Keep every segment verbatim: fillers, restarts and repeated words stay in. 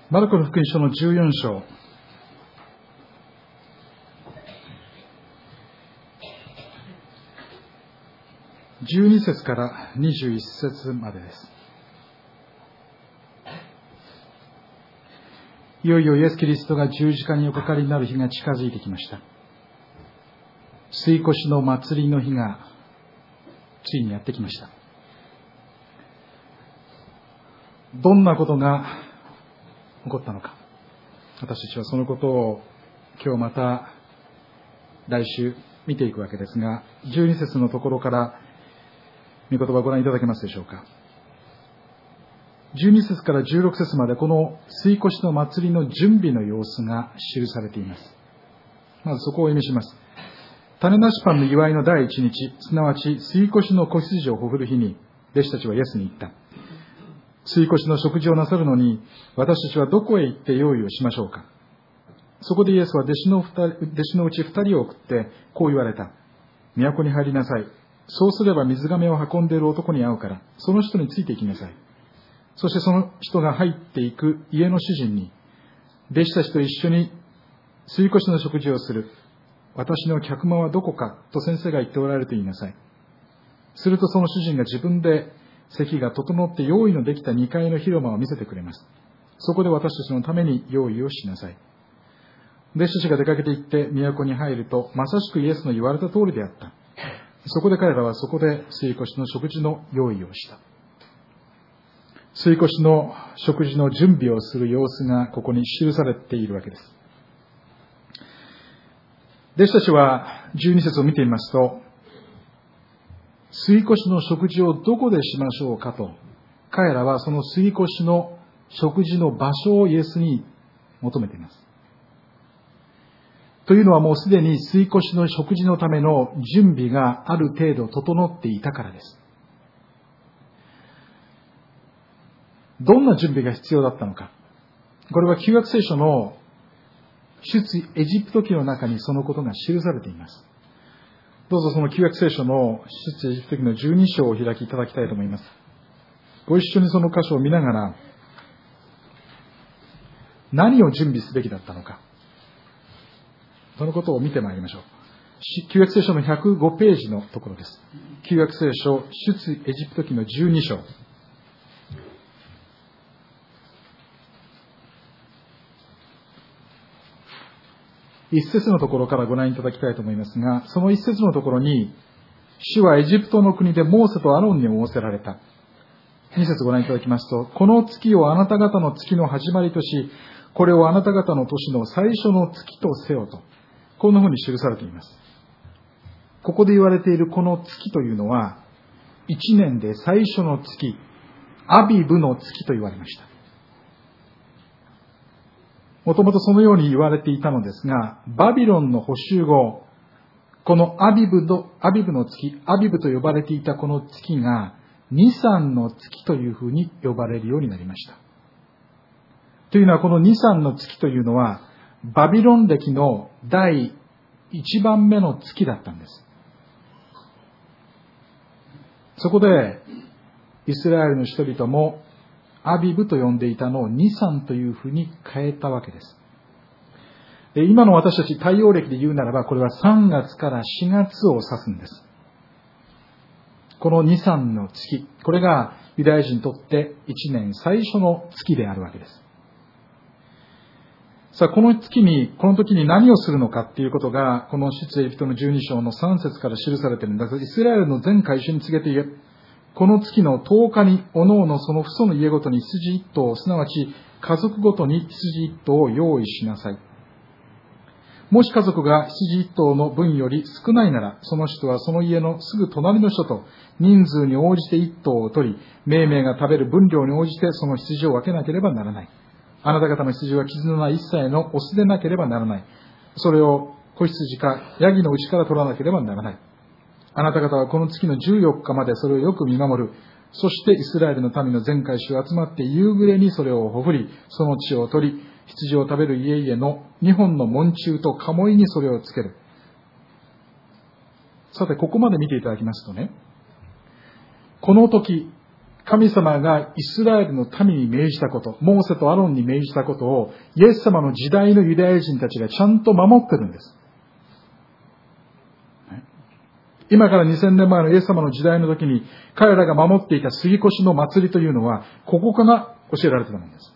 マルコの福音書のじゅうよん章、じゅうに節からにじゅういち節までです。いよいよイエス・キリストが十字架におかかりになる日が近づいてきました。杉越の祭りの日がついにやってきました。どんなことが起こったのか、私たちはそのことを今日また来週見ていくわけですが、じゅうに節のところから御言葉をご覧いただけますでしょうか。じゅうに節からじゅうろく節までこの杉越の祭りの準備の様子が記されています。まずそこを意味します。種なしパンの祝いの第一日、すなわち杉越の子羊をほふる日に、弟子たちはイエスに言った。杉越の食事をなさるのに、私たちはどこへ行って用意をしましょうか。そこでイエスは弟子の二人、弟子のうち二人を送って、こう言われた。都に入りなさい。そうすれば水がめを運んでいる男に会うから、その人について行きなさい。そしてその人が入っていく家の主人に、弟子たちと一緒に杉越の食事をする。私の客間はどこかと先生が言っておられると言いなさい。するとその主人が自分で席が整って用意のできたにかいの広間を見せてくれます。そこで私たちのために用意をしなさい。弟子たちが出かけて行って都に入ると、まさしくイエスの言われた通りであった。そこで彼らはそこで杉越の食事の用意をした。杉越の食事の準備をする様子がここに記されているわけです。弟子たちはじゅうに節を見てみますと、杉越の食事をどこでしましょうかと、彼らはその杉越の食事の場所をイエスに求めています。というのはもうすでに杉越の食事のための準備がある程度整っていたからです。どんな準備が必要だったのか。これは旧約聖書の出エジプト記の中にそのことが記されています。どうぞその旧約聖書の出エジプト記のじゅうに章をお開きいただきたいと思います。ご一緒にその箇所を見ながら、何を準備すべきだったのか、そのことを見てまいりましょう。旧約聖書のひゃくごページのところです。旧約聖書出エジプト記のじゅうに章。一節のところからご覧いただきたいと思いますが、その一節のところに、主はエジプトの国でモーセとアロンに仰せられた。二節ご覧いただきますと、この月をあなた方の月の始まりとし、これをあなた方の年の最初の月とせよと、こんなふうに記されています。ここで言われているこの月というのは、一年で最初の月、アビブの月と言われました。もともとそのように言われていたのですが、バビロンの捕囚後、このアビブの、アビブの月、アビブと呼ばれていたこの月が、ニサンの月というふうに呼ばれるようになりました。というのは、このニサンの月というのは、バビロン歴の第一番目の月だったんです。そこで、イスラエルの人々も、アビブと呼んでいたのをニサンというふうに変えたわけです。で、今の私たち太陽暦で言うならば、これはさんがつからしがつを指すんです。このニサンの月、これがユダヤ人にとっていちねん最初の月であるわけです。さあ、この月に、この時に何をするのかっていうことが、この出エジプトのじゅうに章のさん節から記されているんだけど、イスラエルの全会衆に告げて言え、この月のとおかに、おのおのその父祖の家ごとに羊一頭、すなわち家族ごとに羊一頭を用意しなさい。もし家族が羊一頭の分より少ないなら、その人はその家のすぐ隣の人と人数に応じて一頭を取り、命名が食べる分量に応じてその羊を分けなければならない。あなた方の羊は傷のない一切のオスでなければならない。それを子羊かヤギの内から取らなければならない。あなた方はこの月のじゅうよっかまでそれをよく見守る。そしてイスラエルの民の全会衆が集まって夕暮れにそれをほふり、その血を取り、羊を食べる家々の二本の門柱と鴨居にそれをつける。さて、ここまで見ていただきますとね、この時、 神様がイスラエルの民に命じたこと、モーセとアロンに命じたことを、イエス様の時代のユダヤ人たちがちゃんと守ってるんです。今からにせんねんまえのイエス様の時代の時に、彼らが守っていた杉越の祭りというのは、ここから教えられていたものです。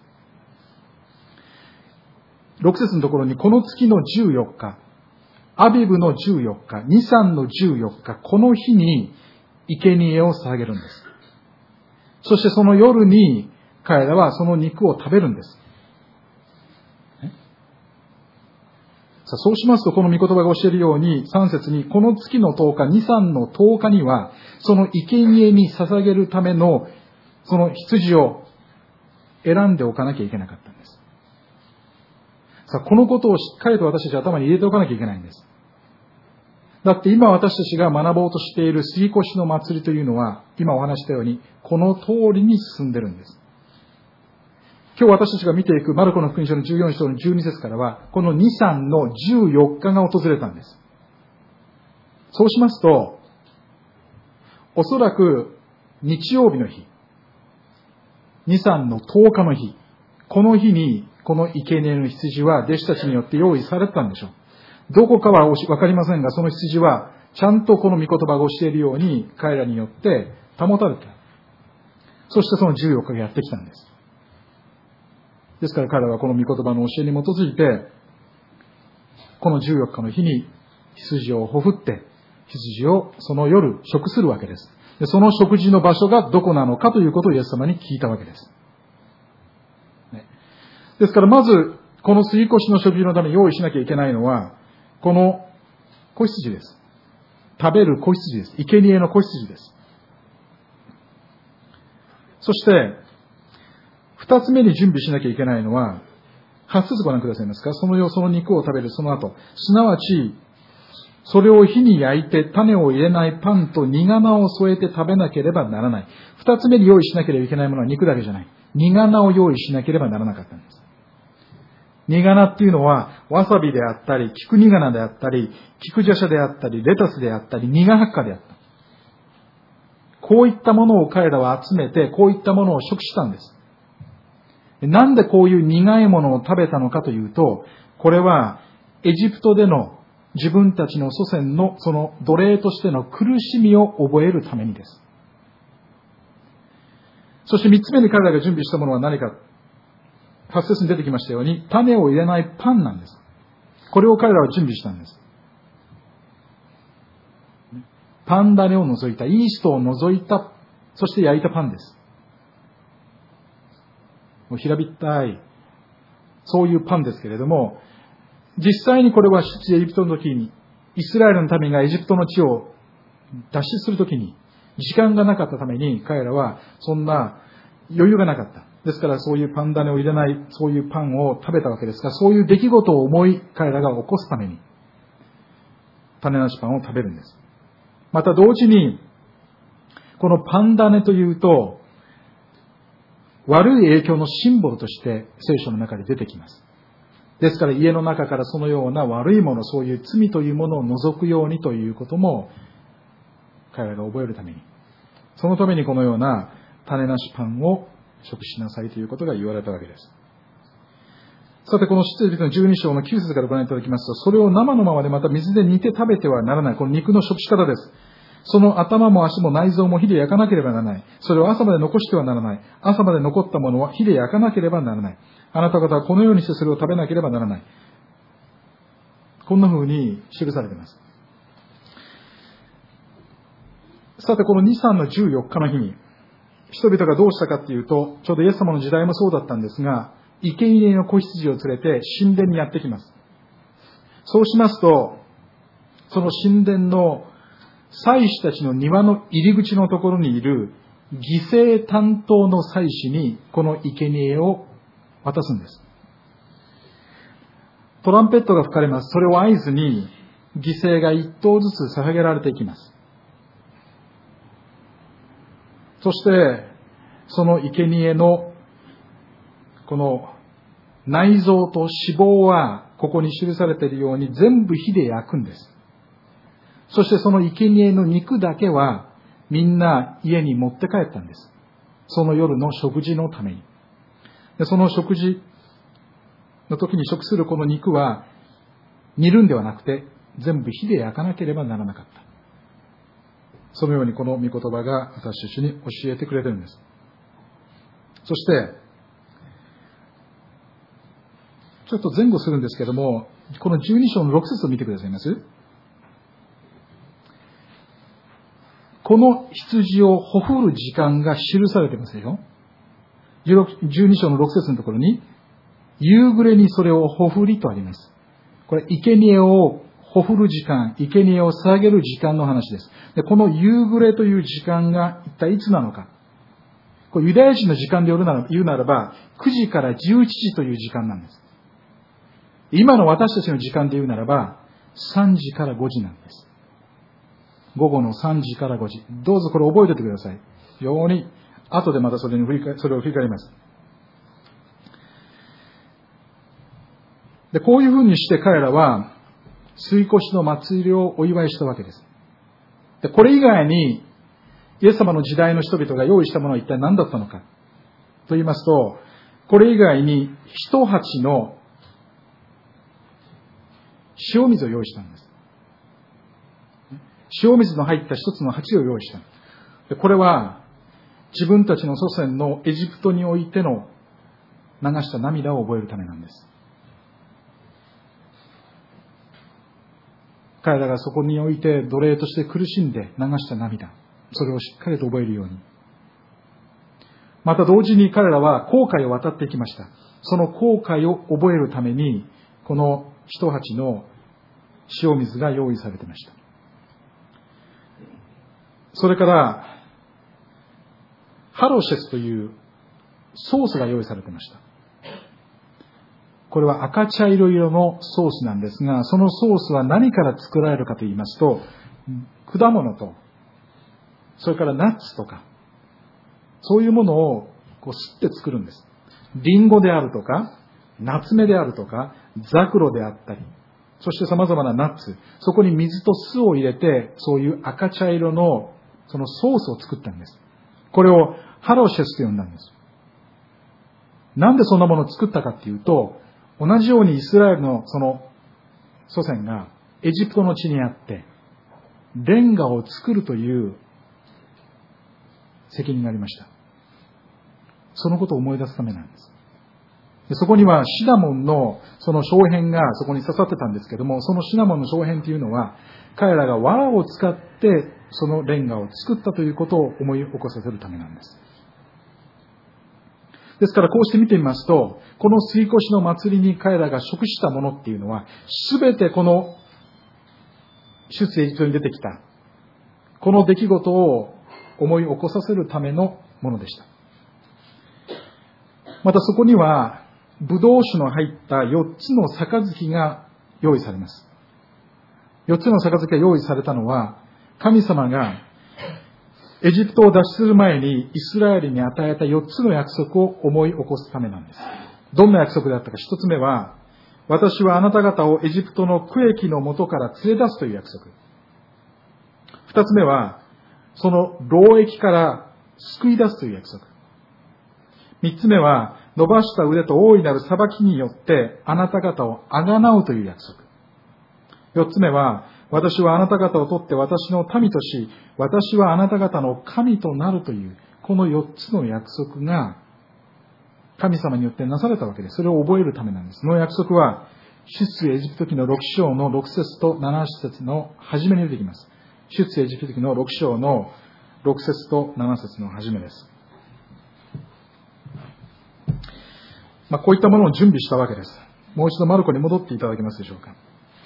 ろく節のところに、この月のじゅうよっか、アビブのじゅうよっか、ニサンのじゅうよっか、この日に生贄を捧げるんです。そしてその夜に彼らはその肉を食べるんです。さあそうしますと、この御言葉が教えるように、さん節に、この月のとおか、ニサンのとおかには、その生贄に捧げるための、その羊を選んでおかなきゃいけなかったんです。さあ、このことをしっかりと私たち頭に入れておかなきゃいけないんです。だって今私たちが学ぼうとしている杉越の祭りというのは、今お話したように、この通りに進んでるんです。今日私たちが見ていくマルコの福音書のじゅうよん章のじゅうに節からは、このニサンのじゅうよっかが訪れたんです。そうしますと、おそらく日曜日の日、ニサンのとおかの日、この日にこの生贄の羊は弟子たちによって用意されてたんでしょう。どこかはわかりませんが、その羊はちゃんとこの御言葉が教えるように彼らによって保たれている。そしてそのじゅうよっかがやってきたんです。ですから彼らはこの御言葉の教えに基づいて、このじゅうよっかの日に羊をほふって、羊をその夜食するわけです。で、その食事の場所がどこなのかということをイエス様に聞いたわけです。ね、ですからまず、この杉越の食事のために用意しなきゃいけないのは、この子羊です。食べる子羊です。生贄の子羊です。そして、二つ目に準備しなきゃいけないのは、八節ご覧くださいますか。そのよ、その肉を食べるその後、すなわち、それを火に焼いて種を入れないパンと煮仮名を添えて食べなければならない。二つ目に用意しなければいけないものは肉だけじゃない。煮仮名を用意しなければならなかったんです。煮仮名っていうのは、わさびであったり、菊煮仮名であったり、菊茶であったり、レタスであったり、苦葉っかであった。こういったものを彼らは集めて、こういったものを食したんです。なんでこういう苦いものを食べたのかというと、これはエジプトでの自分たちの祖先のその奴隷としての苦しみを覚えるためにです。そして三つ目に彼らが準備したものは何か。八節に出てきましたように、種を入れないパンなんです。これを彼らは準備したんです。パン種を除いた、イーストを除いた、そして焼いたパンです。もう平びったい、そういうパンですけれども、実際にこれは出エジプトの時に、イスラエルの民がエジプトの地を脱出する時に、時間がなかったために彼らはそんな余裕がなかった。ですからそういうパン種を入れない、そういうパンを食べたわけですが、そういう出来事を思い彼らが起こすために、種なしパンを食べるんです。また同時に、このパン種というと、悪い影響のシンボルとして聖書の中で出てきます。ですから家の中からそのような悪いもの、そういう罪というものを除くようにということも彼らが覚えるために、そのためにこのような種なしパンを食しなさいということが言われたわけです。さてこの出エジプトのじゅうに章のきゅう節からご覧いただきますと、それを生のままでまた水で煮て食べてはならない。この肉の食し方です。その頭も足も内臓も火で焼かなければならない。それを朝まで残してはならない。朝まで残ったものは火で焼かなければならない。あなた方はこのようにしてそれを食べなければならない。こんな風に記されています。さてこのニサンのじゅうよっかの日に、人々がどうしたかっていうと、ちょうどイエス様の時代もそうだったんですが、生贄の子羊を連れて神殿にやってきます。そうしますと、その神殿の祭司たちの庭の入り口のところにいる犠牲担当の祭司にこの生贄を渡すんです。トランペットが吹かれます。それを合図に犠牲が一頭ずつ捧げられていきます。そしてその生贄のこの内臓と脂肪はここに記されているように全部火で焼くんです。そしてその生贄の肉だけはみんな家に持って帰ったんです。 その夜の食事のために。でその食事の時に食するこの肉は煮るんではなくて全部火で焼かなければならなかった。そのようにこの御言葉が私たちに教えてくれているんです。そしてちょっと前後するんですけども、このじゅうに章のろく節を見てくださいます。この羊をほふる時間が記されていますよ。じゅうに章のろく節のところに、夕暮れにそれをほふりとあります。これ、生贄をほふる時間、生贄を捧げる時間の話です。で、この夕暮れという時間が一体いつなのか。これユダヤ人の時間で言うなら、言うならば、くじからじゅういちじという時間なんです。今の私たちの時間で言うならば、さんじからごじなんです。午後のさんじからごじ。どうぞこれ覚えておいてください。非常に、後でまたそれに振り返、それを振り返ります。で、こういうふうにして彼らは、水越の祭りをお祝いしたわけです。で、これ以外に、イエス様の時代の人々が用意したものは一体何だったのか。と言いますと、これ以外に、一鉢の塩水を用意したんです。塩水の入った一つの鉢を用意した。でこれは、自分たちの祖先のエジプトにおいての流した涙を覚えるためなんです。彼らがそこにおいて奴隷として苦しんで流した涙、それをしっかりと覚えるように。また同時に彼らは紅海を渡っていきました。その紅海を覚えるために、この一鉢の塩水が用意されていました。それから、ハロシェスというソースが用意されていました。これは赤茶色色のソースなんですが、そのソースは何から作られるかと言いますと、果物と、それからナッツとか、そういうものをこうすって作るんです。リンゴであるとか、ナツメであるとか、ザクロであったり、そして様々なナッツ、そこに水と酢を入れて、そういう赤茶色のそのソースを作ったんです。これをハロシェスと呼んだんです。なんでそんなものを作ったかっていうと、同じようにイスラエルのその祖先がエジプトの地にあって、レンガを作るという責任がありました。そのことを思い出すためなんです。でそこにはシナモンのその小片がそこに刺さってたんですけども、そのシナモンの小片というのは、彼らが藁を使ってそのレンガを作ったということを思い起こさせるためなんです。ですからこうして見てみますと、この水越の祭りに彼らが食したものっていうのは、すべてこの出エジプトに出てきた、この出来事を思い起こさせるためのものでした。またそこには、ブドウ酒の入ったよっつの杯が用意されます。よっつの杯が用意されたのは、神様がエジプトを脱出する前にイスラエルに与えたよっつの約束を思い起こすためなんです。どんな約束だったか。一つ目は、私はあなた方をエジプトの区域の元から連れ出すという約束。二つ目は、その労役から救い出すという約束。三つ目は、伸ばした腕と大いなる裁きによってあなた方をあがなうという約束。四つ目は、私はあなた方を取って私の民とし、私はあなた方の神となるという、この四つの約束が神様によってなされたわけです。それを覚えるためなんです。その約束は、出エジプト記のろく章のろく節となな節の初めに出てきます。出エジプト記のろく章のろく節となな節の初めです。まあ、こういったものを準備したわけです。もう一度マルコに戻っていただけますでしょうか。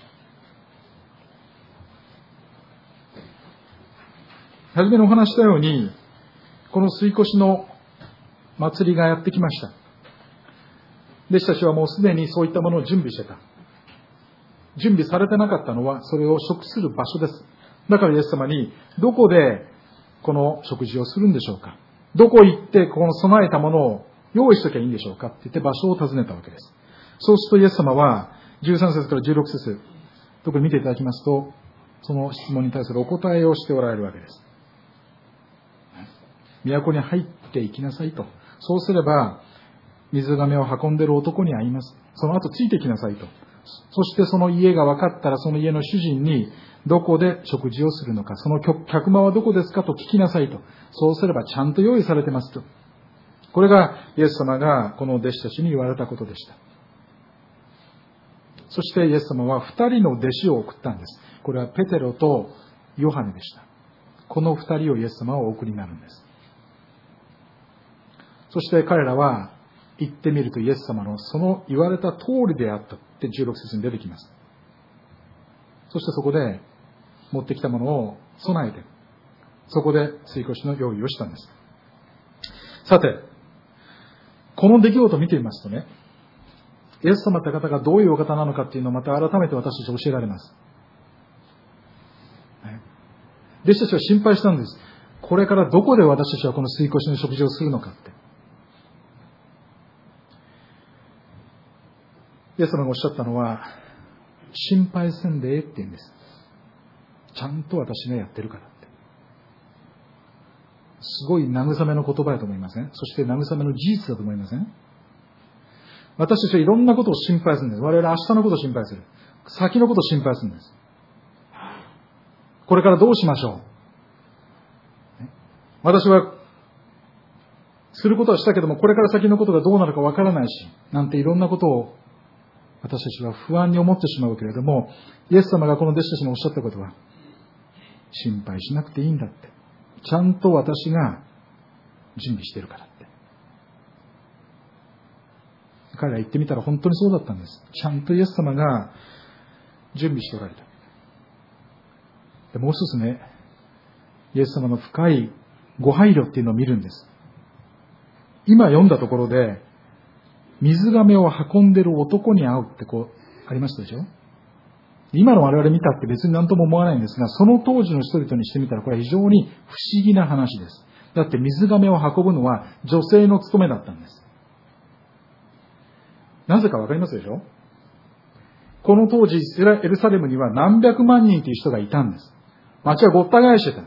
はじめにお話したように、この水越の祭りがやってきました。弟子たちはもうすでにそういったものを準備してた。準備されてなかったのは、それを食する場所です。だからイエス様に、どこでこの食事をするんでしょうか。どこ行ってこの備えたものを用意しときゃいいんでしょうかって言って場所を尋ねたわけです。そうするとイエス様は、じゅうさん節からじゅうろく節、特に見ていただきますと、その質問に対するお答えをしておられるわけです。 都に入っていきなさいと。そうすれば、水がめを運んでいる男に会います。その後ついてきなさいと。そしてその家が分かったら、その家の主人に、どこで食事をするのか、その客間はどこですかと聞きなさいと。そうすればちゃんと用意されてますと。これがイエス様がこの弟子たちに言われたことでした。そしてイエス様は二人の弟子を送ったんです。これはペテロとヨハネでした。この二人をイエス様はお送りになるんです。そして彼らは行ってみるとイエス様のその言われた通りであったってじゅうろく節に出てきます。そしてそこで持ってきたものを備えて、そこで追越しの用意をしたんです。さて、この出来事を見てみますとね、イエス様って方がどういうお方なのかっていうのをまた改めて私たち教えられます。弟子たちは心配したんです。これからどこで私たちはこの追越しの食事をするのかって。イエス様がおっしゃったのは、心配せんでええって言うんです。ちゃんと私がやってるからって。すごい慰めの言葉だと思いません？そして慰めの事実だと思いません？私たちはいろんなことを心配するんです。我々は明日のことを心配する。先のことを心配するんです。これからどうしましょう？私はすることはしたけども、これから先のことがどうなるかわからないし、なんていろんなことを私たちは不安に思ってしまうけれども、イエス様がこの弟子たちにおっしゃったことは、心配しなくていいんだって。ちゃんと私が準備してるからって。彼ら言ってみたら本当にそうだったんです。ちゃんとイエス様が準備しておられた。でもう一つね、イエス様の深いご配慮っていうのを見るんです。今読んだところで、水亀を運んでる男に会うってこうありましたでしょ。今の我々見たって別に何とも思わないんですが、その当時の人々にしてみたらこれは非常に不思議な話です。だって水亀を運ぶのは女性の務めだったんです。なぜかわかりますでしょ。この当時エルサレムには何百万人という人がいたんです。町はごった返してた。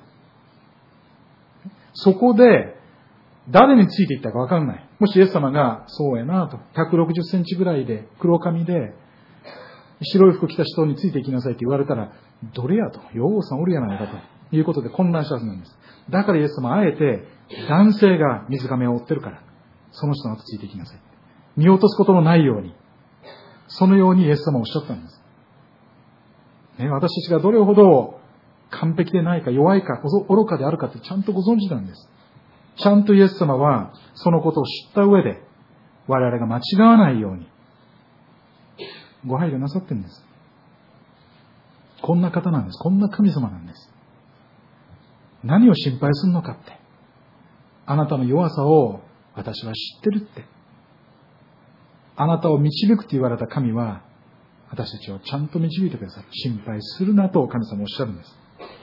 そこで誰についていったかわかんない。もしイエス様がそうやなとひゃくろくじゅっセンチぐらいで黒髪で白い服着た人についていきなさいって言われたら、どれやと、ようさんおるやないかということで混乱したはずなんです。だからイエス様はあえて男性が水亀を追ってるから、その人の後ついていきなさい。見落とすことのないように、そのようにイエス様はおっしゃったんです。ね、私たちがどれほど完璧でないか弱いか愚かであるかってちゃんとご存知なんです。ちゃんとイエス様はそのことを知った上で我々が間違わないようにご配慮なさってるんです。こんな方なんです。こんな神様なんです。何を心配するのかって。あなたの弱さを私は知ってるって。あなたを導くと言われた神は私たちをちゃんと導いてくださる。心配するなと神様おっしゃるんです。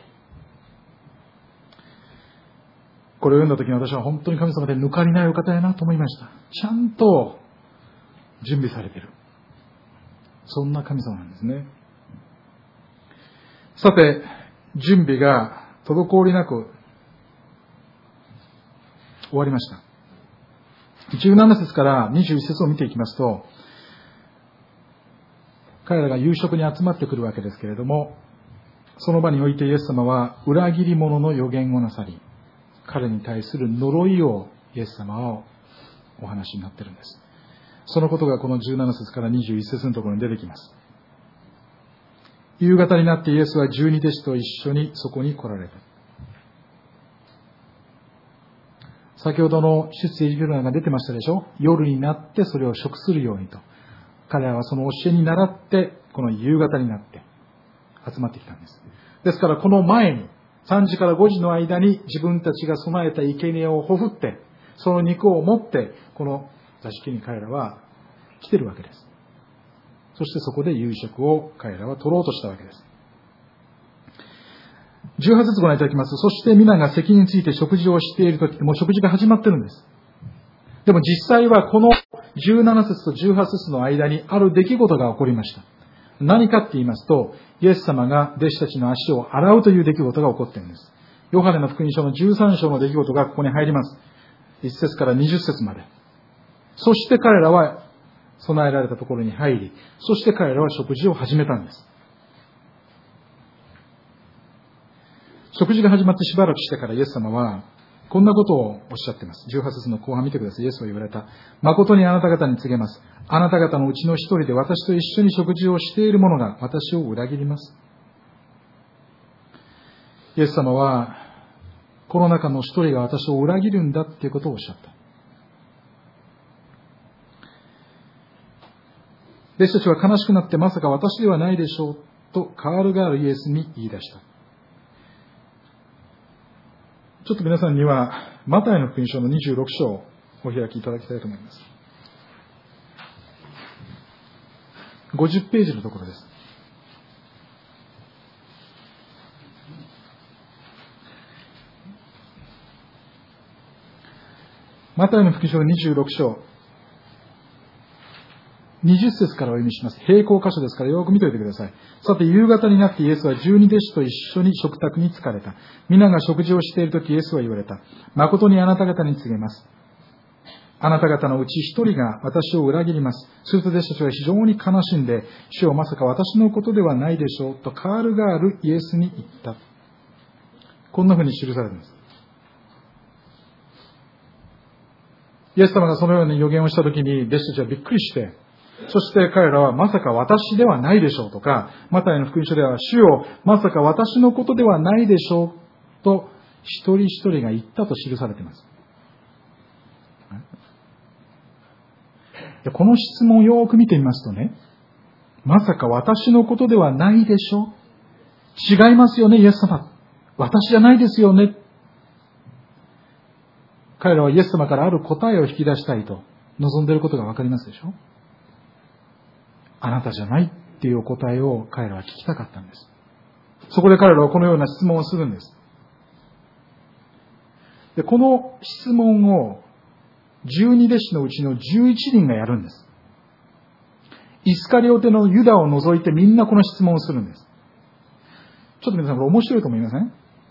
これを読んだ時に私は本当に神様で抜かりないお方やなと思いました。ちゃんと準備されている。そんな神様なんですね。さて、準備が滞りなく終わりました。じゅうなな節からにじゅういち節を見ていきますと、彼らが夕食に集まってくるわけですけれども、その場においてイエス様は裏切り者の予言をなさり、彼に対する呪いをイエス様はお話になっているんです。そのことがこのじゅうなな節からにじゅういち節のところに出てきます。夕方になってイエスは十二弟子と一緒にそこに来られた。先ほどの出エジプトが出てましたでしょ。夜になってそれを食するようにと。彼らはその教えに倣ってこの夕方になって集まってきたんです。ですからこの前にさんじからごじの間に自分たちが備えた生贄をほふって、その肉を持ってこの座敷に彼らは来てるわけです。そしてそこで夕食を彼らは取ろうとしたわけです。じゅうはち節ご覧いただきます。そして皆が席について食事をしているとき、もう食事が始まってるんです。でも実際はこのじゅうなな節とじゅうはち節の間にある出来事が起こりました。何かって言いますと、イエス様が弟子たちの足を洗うという出来事が起こっているんです。 ヨハネの福音書のじゅうさん章の出来事がここに入ります。いち節からにじゅっ節まで。そして彼らは備えられたところに入り、そして彼らは食事を始めたんです。食事が始まってしばらくしてからイエス様はこんなことをおっしゃっています。じゅうはち節の後半見てください。イエスは言われた。誠にあなた方に告げます。あなた方のうちの一人で私と一緒に食事をしている者が私を裏切ります。イエス様はこの中の一人が私を裏切るんだっていうことをおっしゃった。弟子たちは悲しくなって、まさか私ではないでしょうとカールガールイエスに言い出した。ちょっと皆さんにはマタイの福音書のにじゅうろく章をお開きいただきたいと思います。ごじゅっページのところです。マタイの福音書のにじゅうろく章にじゅっ節からお読みします。並行箇所ですからよく見ておいてください。さて、夕方になってイエスは十二弟子と一緒に食卓に疲れた。皆が食事をしているときイエスは言われた。誠にあなた方に告げます。あなた方のうち一人が私を裏切ります。すると弟子たちは非常に悲しんで、主よ、まさか私のことではないでしょうとカールガールイエスに言った。こんな風に記されています。イエス様がそのように予言をしたときに弟子たちはびっくりして、そして彼らはまさか私ではないでしょうとか、マタイの福音書では主よ、まさか私のことではないでしょうと一人一人が言ったと記されています。この質問をよく見てみますとね、まさか私のことではないでしょう、違いますよね、イエス様、私じゃないですよね。彼らはイエス様からある答えを引き出したいと望んでいることがわかりますでしょ。あなたじゃないっていうお答えを彼らは聞きたかったんです。そこで彼らはこのような質問をするんです。で、この質問を十二弟子のうちの十一人がやるんです。イスカリオテのユダを除いてみんなこの質問をするんです。ちょっと皆さんこれ面白いと思いません？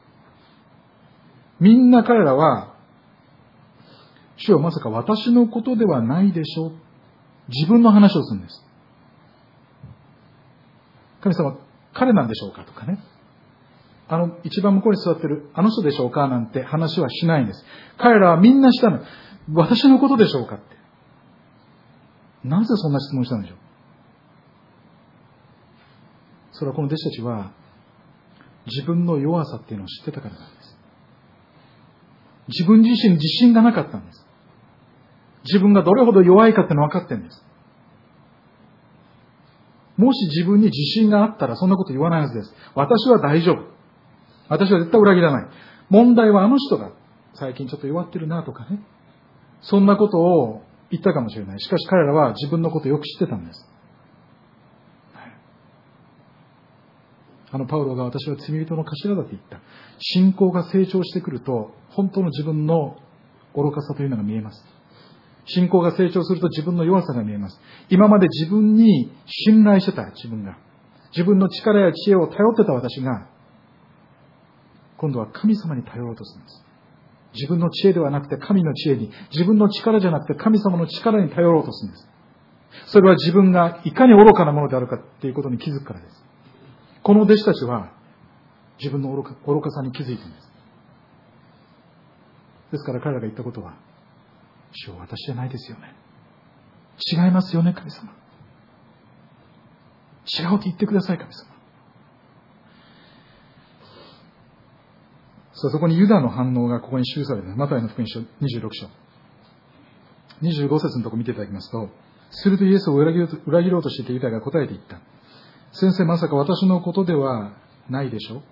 みんな彼らは、主よ、まさか私のことではないでしょう。自分の話をするんです。神様、彼なんでしょうかとかね。あの、一番向こうに座ってる、あの人でしょうかなんて話はしないんです。彼らはみんなしたの。私のことでしょうかって。なぜそんな質問したんでしょう。それはこの弟子たちは、自分の弱さっていうのを知ってたからなんです。自分自身に自信がなかったんです。自分がどれほど弱いかっての分かってるんです。もし自分に自信があったらそんなこと言わないはずです。私は大丈夫。私は絶対裏切らない。問題はあの人が最近ちょっと弱ってるなとかね。そんなことを言ったかもしれない。しかし彼らは自分のことをよく知ってたんです。あのパウロが私は罪人の頭だと言った。信仰が成長してくると本当の自分の愚かさというのが見えます。信仰が成長すると自分の弱さが見えます。今まで自分に信頼してた自分が、自分の力や知恵を頼ってた私が、今度は神様に頼ろうとするんです。自分の知恵ではなくて神の知恵に、自分の力じゃなくて神様の力に頼ろうとするんです。それは自分がいかに愚かなものであるかということに気づくからです。この弟子たちは自分の愚か、愚かさに気づいているんです。ですから彼らが言ったことは、主よ、私じゃないですよね。違いますよね、神様。違うと言ってください、神様。さあ、そこにユダの反応がここに記されています。マタイの福音書にじゅうろく章。にじゅうご節のところ見ていただきますと、するとイエスを裏切ろうと、裏切ろうとしていたユダが答えていった。先生、まさか私のことではないでしょう。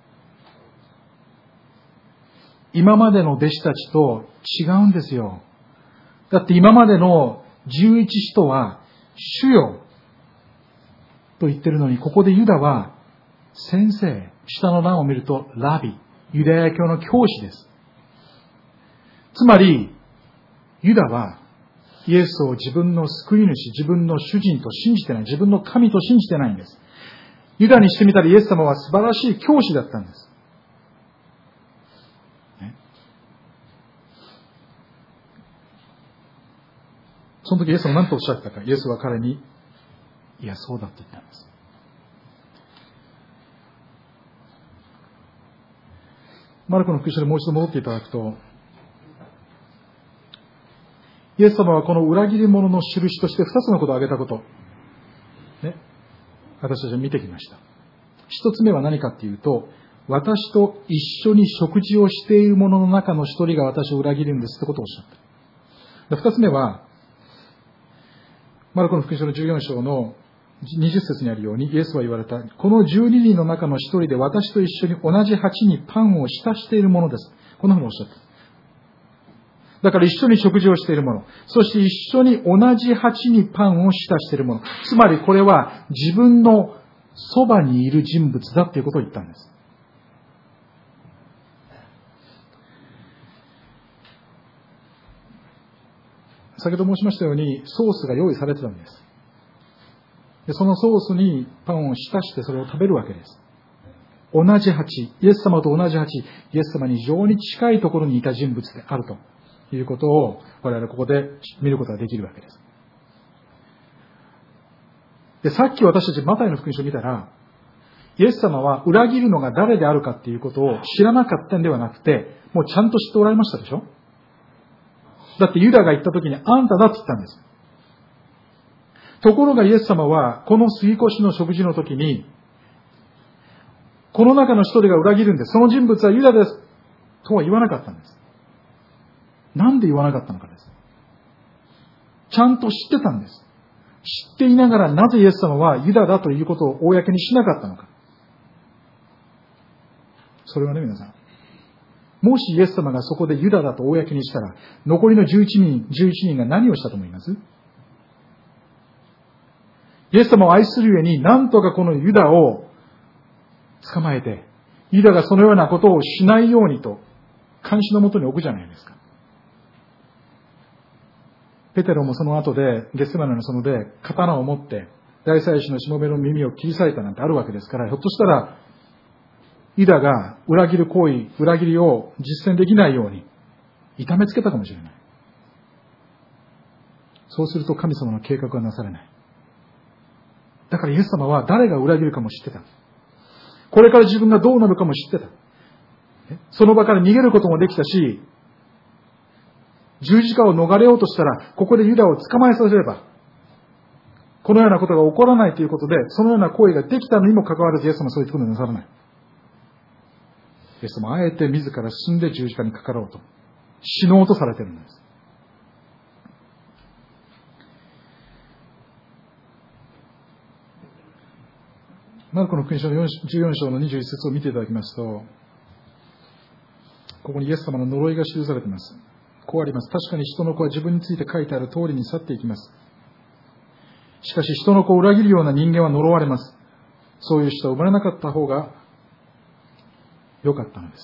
今までの弟子たちと違うんですよ。だって今までのじゅういち使徒は、主よと言ってるのに、ここでユダは、先生、下の欄を見ると、ラビ、ユダヤ教の教師です。つまり、ユダは、イエスを自分の救い主、自分の主人と信じてない、自分の神と信じてないんです。ユダにしてみたらイエス様は素晴らしい教師だったんです。 その時イエスは何とおっしゃったか。イエスは彼に、いや、そうだって言ったんです。マルコの福音書でもう一度戻っていただくと、イエス様はこの裏切り者の印として二つのことを挙げたこと、ね、私たちは見てきました。一つ目は何かっていうと、私と一緒に食事をしている者の中の一人が私を裏切るんですってことをおっしゃった。二つ目は、マルコの福音書のじゅうよん章のにじゅっ節にあるように、イエスは言われた、このじゅうににんの中の一人で私と一緒に同じ鉢にパンを浸している者です。こんなふうにおっしゃった。だから一緒に食事をしている者、そして一緒に同じ鉢にパンを浸している者。つまりこれは自分のそばにいる人物だということを言ったんです。先ほど申しましたように、ソースが用意されてたんです。でそのソースにパンを浸してそれを食べるわけです。同じ鉢、イエス様と同じ鉢、イエス様に非常に近いところにいた人物であるということを我々ここで見ることができるわけです。で、さっき私たちマタイの福音書を見たら、イエス様は裏切るのが誰であるかっていうことを知らなかったんではなくて、もうちゃんと知っておられましたでしょ？だってユダが言った時にあんただって言ったんです。ところがイエス様はこの杉越の食事の時に、この中の一人が裏切るんです。その人物はユダですとは言わなかったんです。なんで言わなかったのかです。ちゃんと知ってたんです。知っていながらなぜイエス様はユダだということを公にしなかったのか。それはね、皆さん。もしイエス様がそこでユダだと公にしたら、残りのじゅういちにん、じゅういちにんが何をしたと思います？イエス様を愛するゆえに、なんとかこのユダを捕まえて、ユダがそのようなことをしないようにと、監視のもとに置くじゃないですか。ペテロもその後で、ゲセマネの園で刀を持って、大祭司のしもべの耳を切り裂いたなんてあるわけですから、ひょっとしたら、ユダが裏切る行為、裏切りを実践できないように、痛めつけたかもしれない。そうすると神様の計画はなされない。だからイエス様は誰が裏切るかも知ってた。これから自分がどうなるかも知ってた。その場から逃げることもできたし、十字架を逃れようとしたら、ここでユダを捕まえさせれば、このようなことが起こらないということで、そのような行為ができたのにもかかわらず、イエス様はそういうことをなさらない。イエス様はあえて自ら死んで十字架にかかろうと、死のうとされているんです。マルコの福音書のじゅうよん章のにじゅういち節を見ていただきますと、ここにイエス様の呪いが記されています。こうあります。確かに人の子は自分について書いてある通りに去っていきます。しかし人の子を裏切るような人間は呪われます。そういう人は生まれなかった方が良かったのです。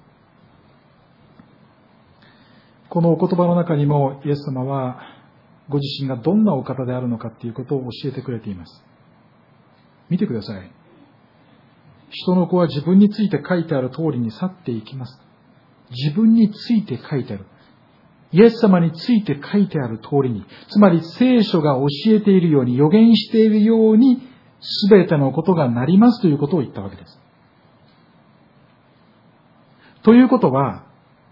このお言葉の中にもイエス様はご自身がどんなお方であるのかということを教えてくれています。見てください。人の子は自分について書いてある通りに去っていきます。自分について書いてある。イエス様について書いてある通りに、つまり聖書が教えているように、予言しているように、すべてのことがなりますということを言ったわけです。ということは、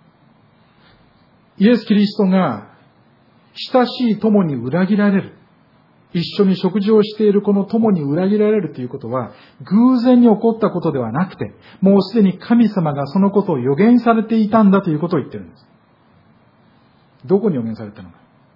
イエス・キリストが親しい友に裏切られる。一緒に食事をしているこの友に裏切られるということは、偶然に起こったことではなくて、もうすでに神様がそのことを予言されていたんだということを言っているんです。どこに予言されたのか。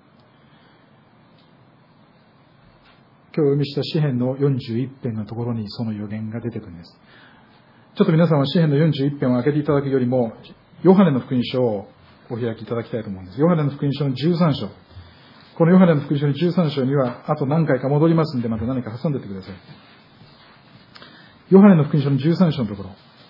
今日お読みした詩編のよんじゅういち編のところにその予言が出てくるんです。ちょっと皆さんは詩編のよんじゅういち編を開けていただくよりも、ヨハネの福音書をお開きいただきたいと思うんです。ヨハネの福音書のじゅうさん章。このヨハネの福音書のじゅうさん章には、あと何回か戻りますんで、また何か挟んでてください。ヨハネの福音書のじゅうさん章のところ。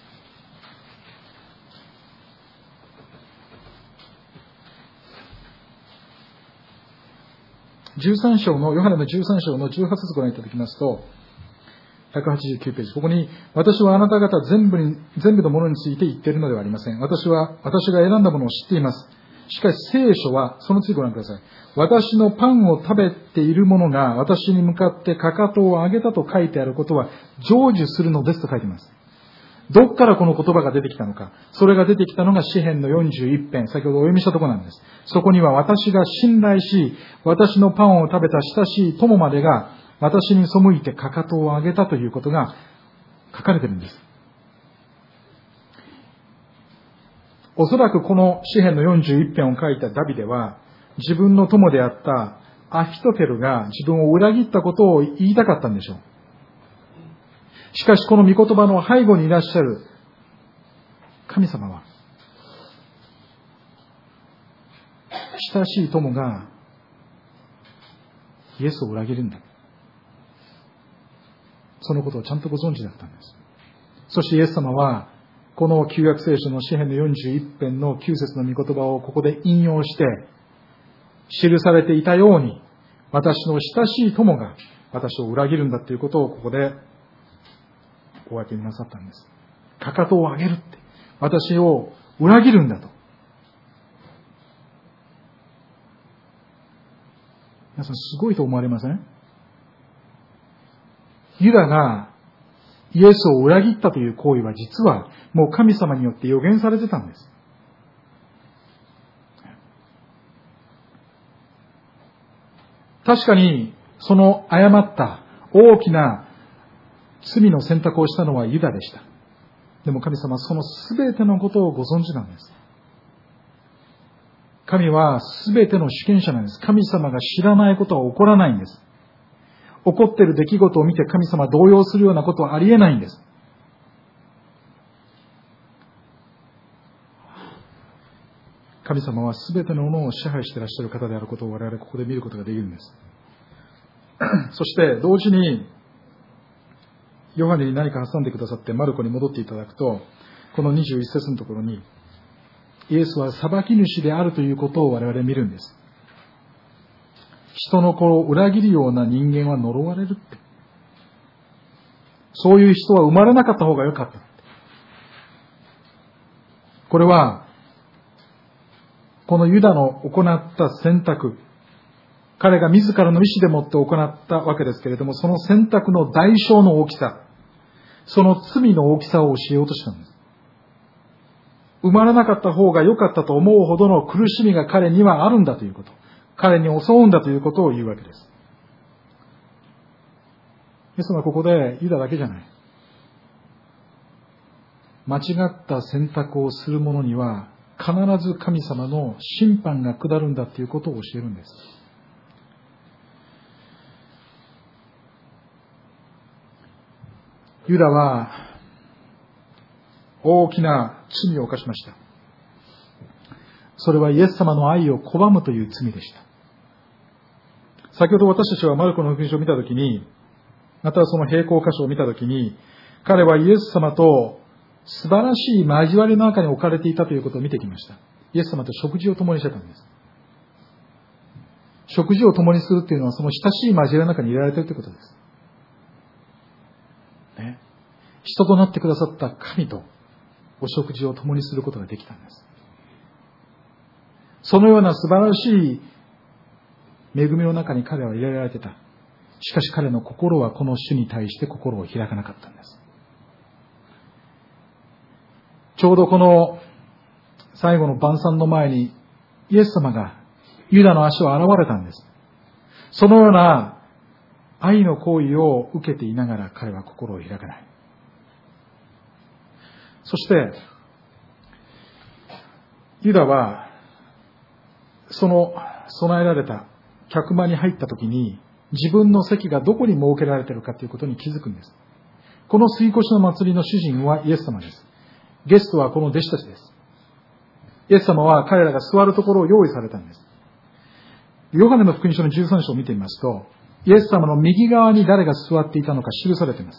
じゅうさん章の、ヨハネのじゅうさん章のじゅうはち節ご覧いただきますと、ひゃくはちじゅうきゅうページ。ここに、私はあなた方全部に、全部のものについて言っているのではありません。私は、私が選んだものを知っています。 しかし聖書は、その次ご覧ください。私のパンを食べている者が私に向かってかかとを上げたと書いてあることは成就するのですと書いています。どっからこの言葉が出てきたのか。それが出てきたのが詩編のよんじゅういち編、先ほどお読みしたところなんです。そこには私が信頼し、私のパンを食べた親しい友までが私に背いてかかとを上げたということが書かれているんです。おそらくこの詩編のよんじゅういち編を書いたダビデは、自分の友であったアヒトフェルが自分を裏切ったことを言いたかったんでしょう。しかしこの御言葉の背後にいらっしゃる神様は、親しい友がイエスを裏切るんだ。そのことをちゃんとご存知だったんです。そしてイエス様は、この旧約聖書の詩編のよんじゅういち編のきゅう節の御言葉をここで引用して、記されていたように、私の親しい友が私を裏切るんだということをここでお分けになさったんです。かかとを上げるって、私を裏切るんだと。皆さんすごいと思われません？ユダがイエスを裏切ったという行為は実はもう神様によって予言されてたんです。確かにその誤った大きな罪の選択をしたのはユダでした。でも神様はその全てのことをご存知なんです。神は全ての主権者なんです。神様が知らないことは起こらないんです。起こっている出来事を見て神様は動揺するようなことはありえないんです。神様は全てのものを支配していらっしゃる方であることを我々ここで見ることができるんです。そして同時にヨハネに何か挟んでくださってマルコに戻っていただくと、このにじゅういち節のところにイエスは裁き主であるということを我々見るんです。人の子を裏切るような人間は呪われるって。そういう人は生まれなかった方が良かった。これは、このユダの行った選択、彼が自らの意思でもって行ったわけですけれども、その選択の代償の大きさ、その罪の大きさを教えようとしたんです。生まれなかった方が良かったと思うほどの苦しみが彼にはあるんだということ。彼に襲うんだということを言うわけです。ですがここでユダだけじゃない。間違った選択をする者には必ず神様の審判が下るんだということを教えるんです。ユダは大きな罪を犯しました。それはイエス様の愛を拒むという罪でした。先ほど私たちはマルコの福音書を見たときに、またその並行箇所を見たときに、彼はイエス様と素晴らしい交わりの中に置かれていたということを見てきました。イエス様と食事を共にしてたんです。食事を共にするっていうのはその親しい交わりの中にいられているということです。ね、人となってくださった神とお食事を共にすることができたんです。そのような素晴らしい恵みの中に彼は入れられてた。しかし彼の心はこの主に対して心を開かなかったんです。ちょうどこの最後の晩餐の前にイエス様がユダの足を洗われたんです。そのような愛の行為を受けていながら彼は心を開かない。そしてユダはその備えられた客間に入った時に自分の席がどこに設けられているかということに気づくんです。この杉越の祭りの主人はイエス様です。ゲストはこの弟子たちです。イエス様は彼らが座るところを用意されたんです。ヨハネの福音書のじゅうさん章を見てみますと、イエス様の右側に誰が座っていたのか記されています。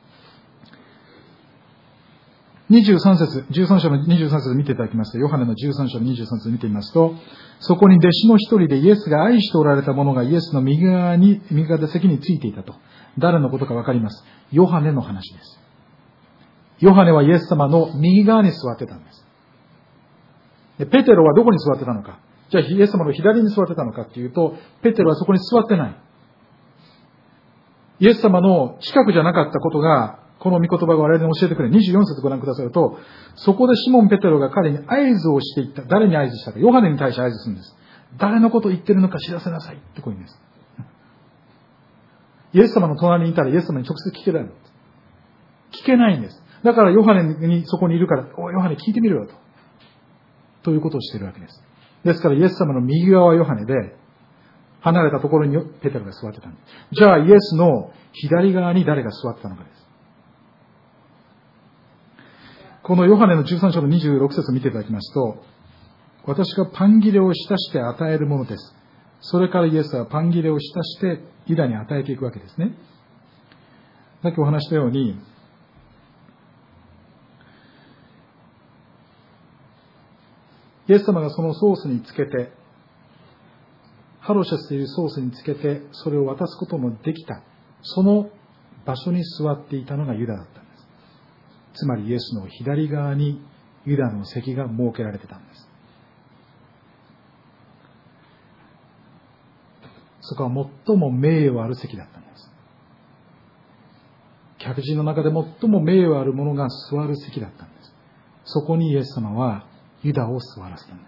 にじゅうさん節、じゅうさん章のにじゅうさん節見ていただきますと、ヨハネのじゅうさん章のにじゅうさん節見てみますと、そこに弟子の一人でイエスが愛しておられた者がイエスの右側に、右側で席についていたと。誰のことかわかります。ヨハネの話です。ヨハネはイエス様の右側に座ってたんです。 でペテロはどこに座ってたのか。じゃあイエス様の左に座ってたのかっていうと、ペテロはそこに座ってない。イエス様の近くじゃなかったことが、この御言葉が我々に教えてくれ。にじゅうよん節ご覧くださると、そこでシモン・ペテロが彼に合図をしていった。誰に合図したか。ヨハネに対して合図するんです。誰のことを言ってるのか知らせなさいってこう言うんです。イエス様の隣にいたらイエス様に直接聞けないの。聞けないんです。だからヨハネにそこにいるから、おいヨハネ聞いてみろよと。ということをしているわけです。ですからイエス様の右側はヨハネで、離れたところにペテロが座ってたんです。じゃあイエスの左側に誰が座ってたのかです。このヨハネのじゅうさん章のにじゅうろく節を見ていただきますと、私がパン切れを浸して与えるものです。それからイエスはパン切れを浸してユダに与えていくわけですね。さっきお話したように、イエス様がそのソースにつけて、ハロシェスというソースにつけて、それを渡すことのできた、その場所に座っていたのがユダだったんです。つまりイエスの左側にユダの席が設けられてたんです。そこは最も名誉ある席だったんです。客人の中で最も名誉ある者が座る席だったんです。そこにイエス様はユダを座らせたんです。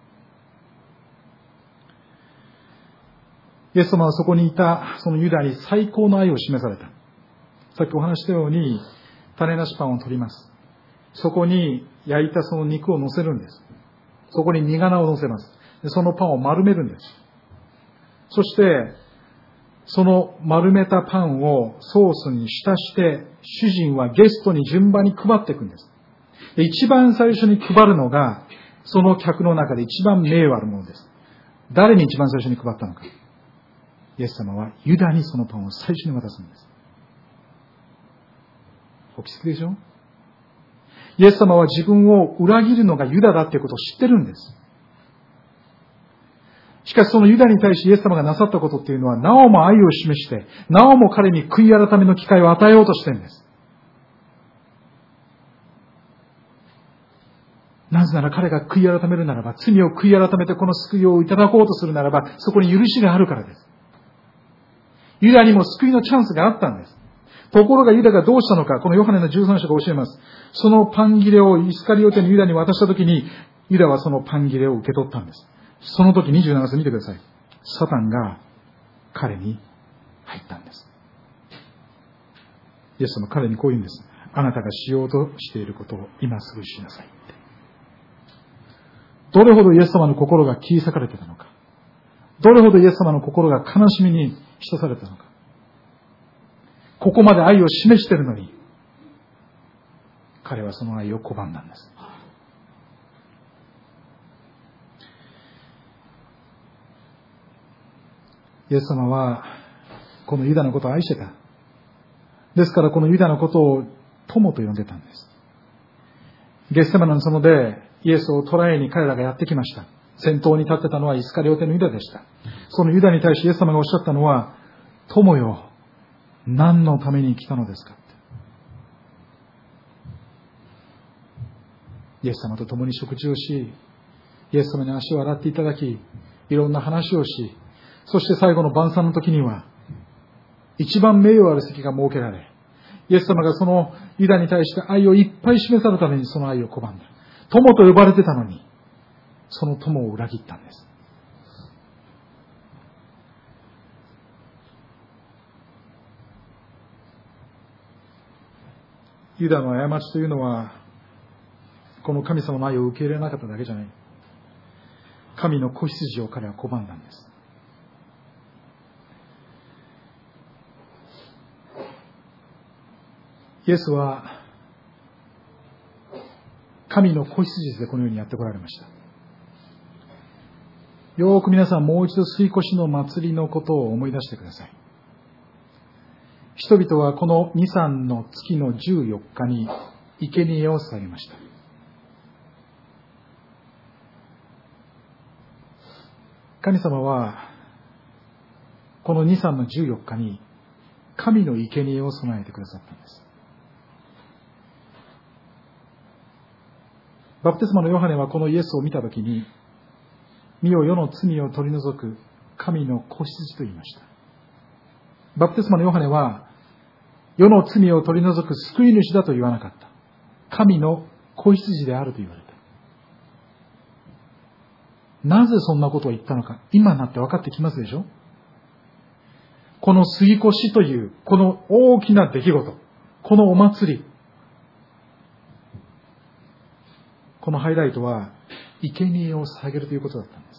イエス様はそこにいたそのユダに最高の愛を示された。さっきお話したように種なしパンを取ります。そこに焼いたその肉を乗せるんです。そこに煮花を乗せます。でそのパンを丸めるんです。そして、その丸めたパンをソースに浸して、主人はゲストに順番に配っていくんです。で一番最初に配るのが、その客の中で一番名誉あるものです。誰に一番最初に配ったのか。イエス様はユダにそのパンを最初に渡すんです。お気づきでしょ？イエス様は自分を裏切るのがユダだということを知ってるんです。しかしそのユダに対してイエス様がなさったことっていうのは、なおも愛を示して、なおも彼に悔い改めの機会を与えようとしてるんです。なぜなら彼が悔い改めるならば、罪を悔い改めてこの救いをいただこうとするならば、そこに許しがあるからです。ユダにも救いのチャンスがあったんです。ところがユダがどうしたのか、このヨハネのじゅうさん章が教えます。そのパン切れをイスカリオテのユダに渡したときに、ユダはそのパン切れを受け取ったんです。その時にじゅうなな節見てください。サタンが彼に入ったんです。イエス様彼にこう言うんです。あなたがしようとしていることを今すぐしなさいって。どれほどイエス様の心が切り裂かれていたのか。どれほどイエス様の心が悲しみに浸されたのか。ここまで愛を示しているのに、彼はその愛を拒んだんです。イエス様はこのユダのことを愛してた。ですからこのユダのことを友と呼んでたんです。ゲッセマナの園でイエスを捕らえに彼らがやってきました。先頭に立ってたのはイスカリオテのユダでした。そのユダに対してイエス様がおっしゃったのは、友よ、何のために来たのですかって。イエス様と共に食事をし、イエス様に足を洗っていただき、いろんな話をし、そして最後の晩餐の時には、一番名誉ある席が設けられ、イエス様がそのユダに対して愛をいっぱい示されるためにその愛を拒んだ。友と呼ばれてたのに、その友を裏切ったんです。ユダの過ちというのは、この神様の愛を受け入れなかっただけじゃない。神の子羊を彼は拒んだんです。イエスは神の子羊でこのようにやってこられました。よーく皆さんもう一度吸い越しの祭りのことを思い出してください。人々はこのに、さんの月のじゅうよっかに生贄を捧げました。神様はこのに、さんのじゅうよっかに神の生贄を備えてくださったんです。 バプテスマのヨハネはこのイエスを見たときに、見よ世の罪を取り除く神の子羊と言いました。バプテスマのヨハネは、世の罪を取り除く救い主だと言わなかった。神の子羊であると言われた。なぜそんなことを言ったのか、今になって分かってきますでしょ。この杉越という、この大きな出来事、このお祭り、このハイライトは、生贄を捧げるということだったんです。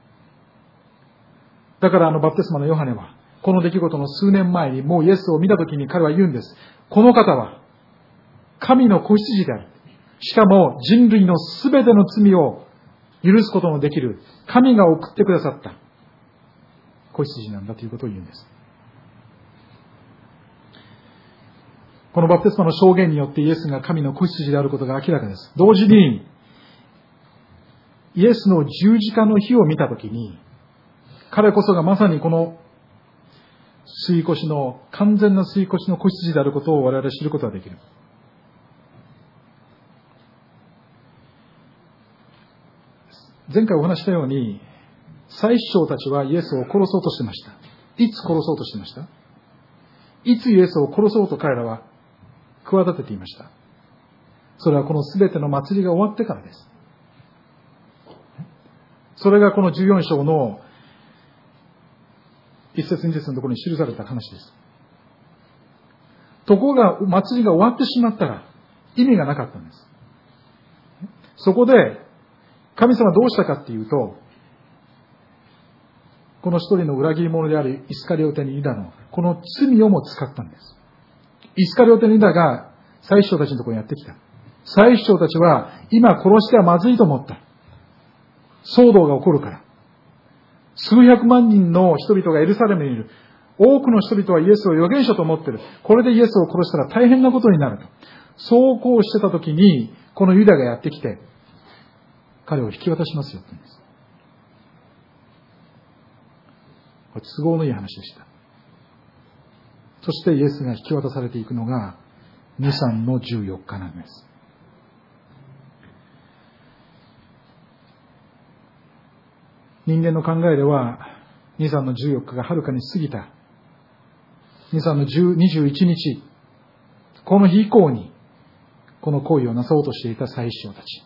だからあのバプテスマのヨハネは、この出来事の数年前にもうイエスを見たときに彼は言うんです。この方は、神の子羊である。しかも人類のすべての罪を許すことのできる、神が送ってくださった子羊なんだということを言うんです。このバプテスマの証言によってイエスが神の子羊であることが明らかです。同時に、イエスの十字架の日を見たときに、彼こそがまさにこの吸い越しの、完全な吸い越しの子羊であることを我々知ることができる。前回お話したように、祭司長たちはイエスを殺そうとしていました。いつ殺そうとしていました？いつイエスを殺そうと彼らは企てていました。それはこのすべての祭りが終わってからです。それがこのじゅうよん章の一節二節のところに記された話です。ところが祭りが終わってしまったら意味がなかったんです。そこで神様はどうしたかっていうと、この一人の裏切り者であるイスカリオテにユダのこの罪をも使ったんです。イスカリオテにユダが祭司長たちのところにやってきた。祭司長たちは今殺してはまずいと思った。騒動が起こるから。数百万人の人々がエルサレムにいる。多くの人々はイエスを預言者と思っている。これでイエスを殺したら大変なことになると。そうこうしてた時に、このユダがやってきて、彼を引き渡しますよって言うんです。これ都合のいい話でした。そしてイエスが引き渡されていくのがニサンのじゅうよっかなんです。人間の考えではニサンのじゅうよっかがはるかに過ぎたニサンのにじゅういちにち、この日以降にこの行為をなそうとしていた祭司長たち。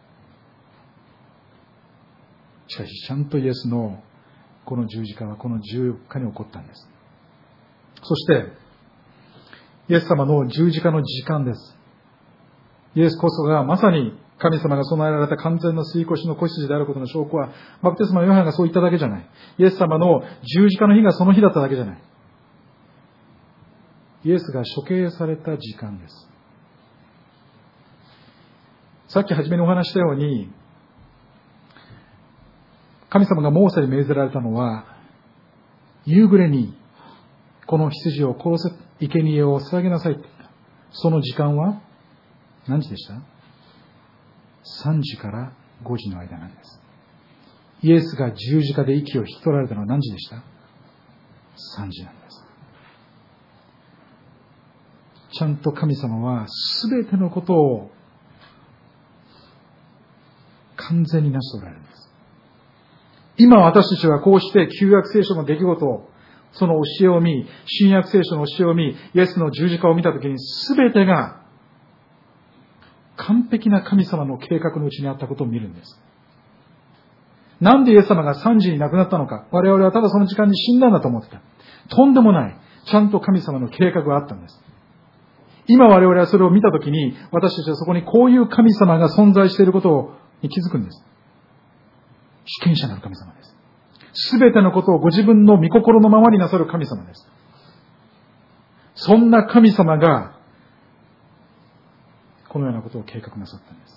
しかしちゃんとイエスのこの十字架はこのじゅうよっかに起こったんです。そしてイエス様の十字架の時間です。イエスこそがまさに神様が備えられた完全な吸い越しの子羊であることの証拠は、バプテスマのヨハネがそう言っただけじゃない。イエス様の十字架の日がその日だっただけじゃない。イエスが処刑された時間です。さっき初めにお話したように、神様がモーセに命ぜられたのは、夕暮れにこの羊を殺せ、生贄を捧げなさいって言った。その時間は何時でした？さんじからごじの間なんです。イエスが十字架で息を引き取られたのは何時でした？さんじなんです。ちゃんと神様は全てのことを完全に成し遂げられるんです。今私たちはこうして旧約聖書の出来事を、その教えを見、新約聖書の教えを見、イエスの十字架を見たときに全てが完璧な神様の計画のうちにあったことを見るんです。なんでイエス様がさんじに亡くなったのか。我々はただその時間に死んだんだと思ってた。とんでもない。ちゃんと神様の計画があったんです。今我々はそれを見たときに、私たちはそこにこういう神様が存在していることに気づくんです。主権者なる神様です。すべてのことをご自分の御心のままになさる神様です。そんな神様がこのようなことを計画なさったんです。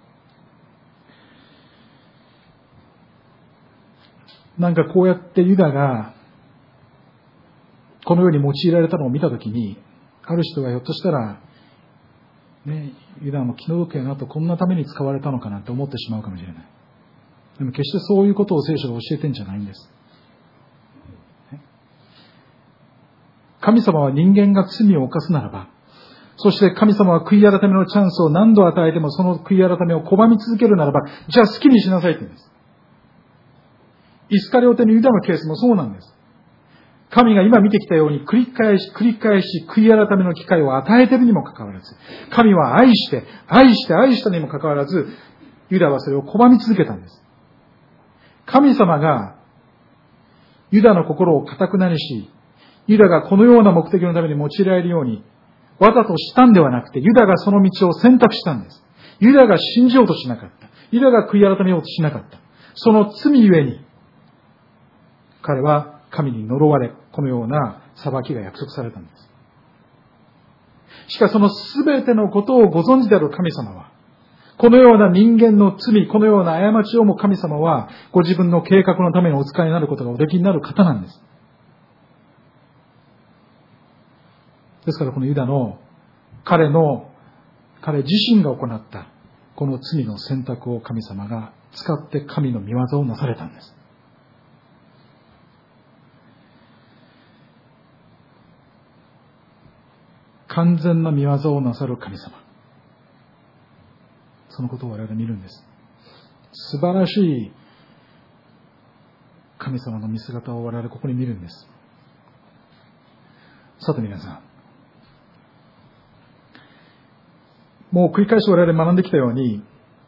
なんかこうやってユダがこのように用いられたのを見たときに、ある人がひょっとしたらね、ユダも気の毒やなと、こんなために使われたのかなと思ってしまうかもしれない。でも決してそういうことを聖書が教えてんじゃないんです。神様は人間が罪を犯すならば、 そして神様は悔い改めのチャンスを何度与えてもその悔い改めを拒み続けるならば、じゃあ好きにしなさいって言うんです。イスカリオテのユダのケースもそうなんです。神が今見てきたように繰り返し繰り返し悔い改めの機会を与えているにもかかわらず、神は愛して、愛して、愛したにもかかわらず、ユダはそれを拒み続けたんです。神様がユダの心を堅くなにし、ユダがこのような目的のために用いられるように、わざとしたんではなくて、ユダがその道を選択したんです。ユダが信じようとしなかった。ユダが悔い改めようとしなかった。その罪ゆえに、彼は神に呪われ、このような裁きが約束されたんです。しかしそのすべてのことをご存知である神様は、このような人間の罪、このような過ちをも神様は、ご自分の計画のためにお使いになることがおできになる方なんです。ですからこのユダの、彼の、彼自身が行った、この罪の選択を神様が使って神の御業をなされたんです。完全な御業をなさる神様。そのことを我々見るんです。素晴らしい神様の見姿を我々ここに見るんです。さて皆さん、もう繰り返し我々学んできたように、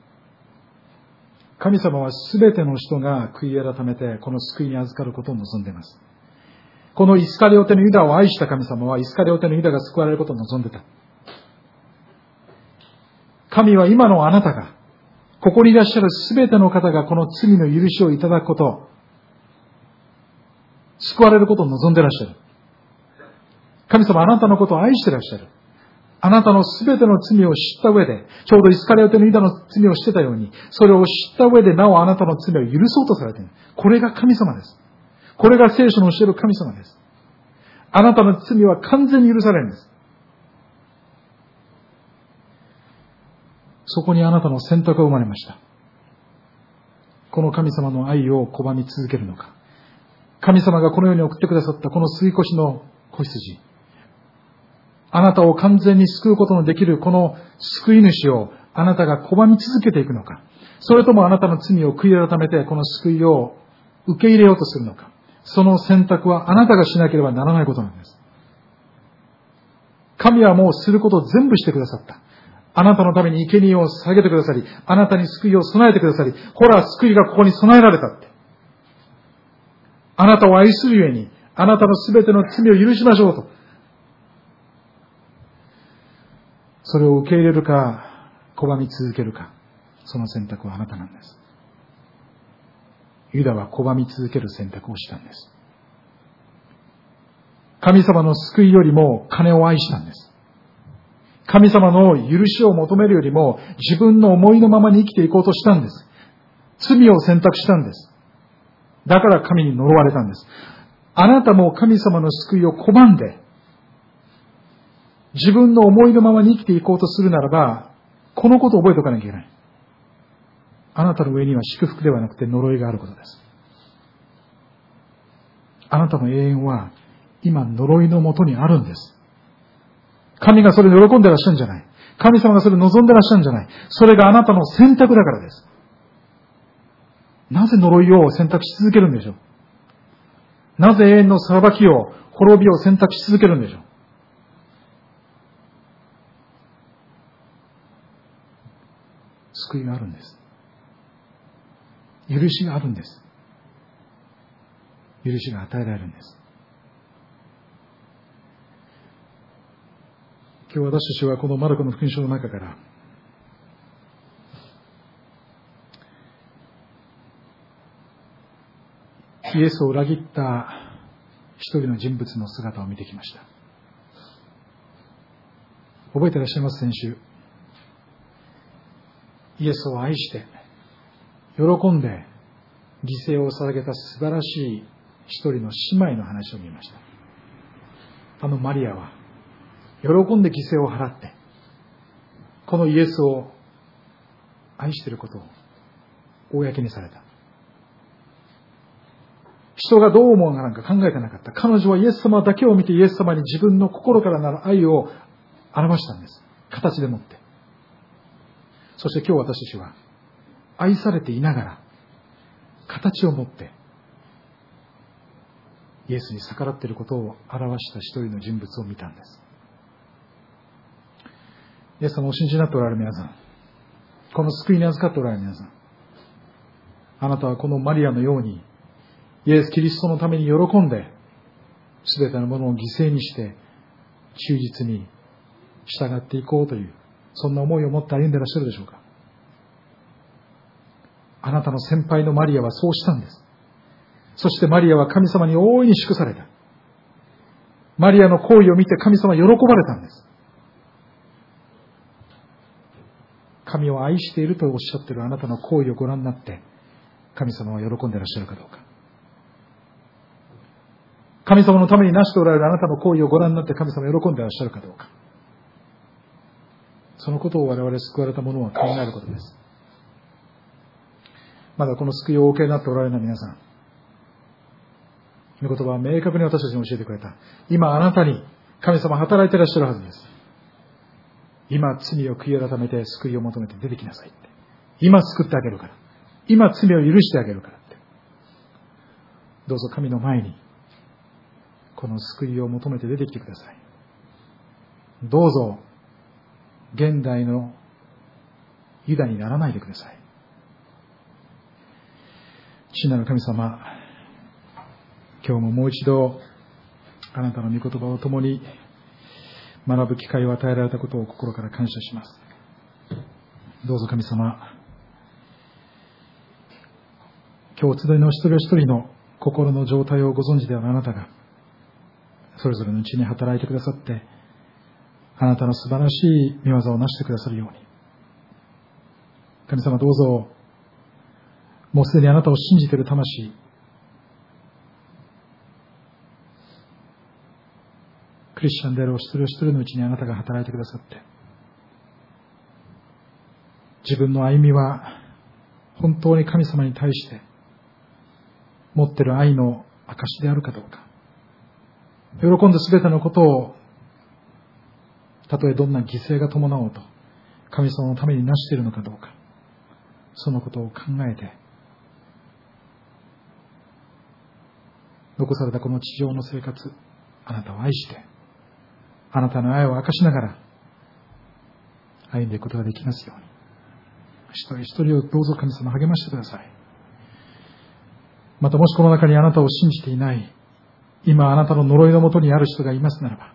神様はすべての人が悔い改めてこの救いに預かることを望んでいます。このイスカリオテのユダを愛した神様はイスカリオテのユダが救われることを望んでた。神は今のあなたが、ここにいらっしゃるすべての方がこの罪の許しをいただくこと、救われることを望んでいらっしゃる。神様はあなたのことを愛していらっしゃる。あなたのすべての罪を知った上で、ちょうどイスカリオテのユダの罪を知ってたように、それを知った上でなおあなたの罪を許そうとされている。これが神様です。これが聖書の教える神様です。あなたの罪は完全に許されるんです。そこにあなたの選択が生まれました。この神様の愛を拒み続けるのか、神様がこの世に送ってくださったこの吸い越しの子羊、あなたを完全に救うことのできるこの救い主をあなたが拒み続けていくのか、それともあなたの罪を悔い改めてこの救いを受け入れようとするのか、その選択はあなたがしなければならないことなんです。神はもうすることを全部してくださった。あなたのために生贄を捧げてくださり、あなたに救いを備えてくださり、ほら救いがここに備えられたって。あなたを愛するゆえに、あなたのすべての罪を許しましょうと。それを受け入れるか、拒み続けるか、その選択はあなたなんです。ユダは拒み続ける選択をしたんです。神様の救いよりも金を愛したんです。神様の許しを求めるよりも自分の思いのままに生きていこうとしたんです。罪を選択したんです。だから神に呪われたんです。あなたも神様の救いを拒んで自分の思いのままに生きていこうとするならば、このことを覚えておかなきゃいけない。あなたの上には祝福ではなくて呪いがあることです。あなたの永遠は今呪いのもとにあるんです。神がそれで喜んでらっしゃるんじゃない。神様がそれを望んでらっしゃるんじゃない。それがあなたの選択だからです。なぜ呪いを選択し続けるんでしょう。なぜ永遠の裁きを、滅びを選択し続けるんでしょう。救いがあるんです。許しがあるんです。許しが与えられるんです。今日私たちはこのマルコの福音書の中からイエスを裏切った一人の人物の姿を見てきました。覚えていらっしゃいます？先週イエスを愛して喜んで犠牲を捧げた素晴らしい一人の姉妹の話を見ました。あのマリアは喜んで犠牲を払ってこのイエスを愛していることを公にされた。人がどう思うのか考えてなかった。彼女はイエス様だけを見てイエス様に自分の心からなる愛を表したんです。形でもって。そして今日私たちは愛されていながら形を持ってイエスに逆らっていることを表した一人の人物を見たんです。イエス様をお信じになっておられる皆さん、この救いに預かっておられる皆さん、あなたはこのマリアのようにイエス・キリストのために喜んで全てのものを犠牲にして忠実に従っていこうという、そんな思いを持って歩んでいらっしゃるでしょうか。あなたの先輩のマリアはそうしたんです。そしてマリアは神様に大いに祝された。マリアの行為を見て神様は喜ばれたんです。神を愛しているとおっしゃっているあなたの行為をご覧になって神様は喜んでいらっしゃるかどうか。神様のためになしておられるあなたの行為をご覧になって神様は喜んでいらっしゃるかどうか。そのことを我々救われた者は考えることです。まだこの救いをお受けになっておられる皆さん、御言葉は明確に私たちに教えてくれた。今あなたに神様は働いていらっしゃるはずです。今罪を悔い改めて救いを求めて出てきなさいって。今救ってあげるから。今罪を許してあげるからって。どうぞ神の前にこの救いを求めて出てきてください。どうぞ現代のユダにならないでください。父なる神様、今日ももう一度あなたの御言葉を共に学ぶ機会を与えられたことを心から感謝します。どうぞ神様、今日お集いの一人一人の心の状態をご存知であるあなたがそれぞれのうちに働いてくださって、あなたの素晴らしい御業をなしてくださるように、神様どうぞもうすでにあなたを信じている魂、クリスチャンであるお一人お一人のうちにあなたが働いてくださって、自分の歩みは本当に神様に対して持っている愛の証であるかどうか、喜んで全てのことをたとえどんな犠牲が伴おうと神様のためになしているのかどうか、そのことを考えて残されたこの地上の生活、あなたを愛してあなたの愛を明かしながら歩んでいくことができますように、一人一人をどうぞ神様励ましてください。またもしこの中にあなたを信じていない、今あなたの呪いのもとにある人がいますならば、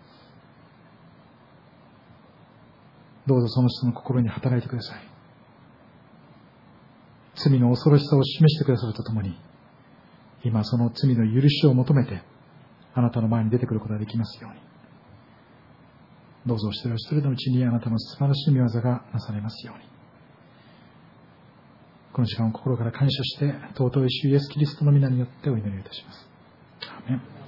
どうぞその人の心に働いてください。罪の恐ろしさを示してくださるとともに、今その罪の許しを求めてあなたの前に出てくることができますように、どうぞ一人一人のうちにあなたの素晴らしい御業がなされますように。この時間を心から感謝して、尊い主イエスキリストの皆によってお祈りいたします。アーメン。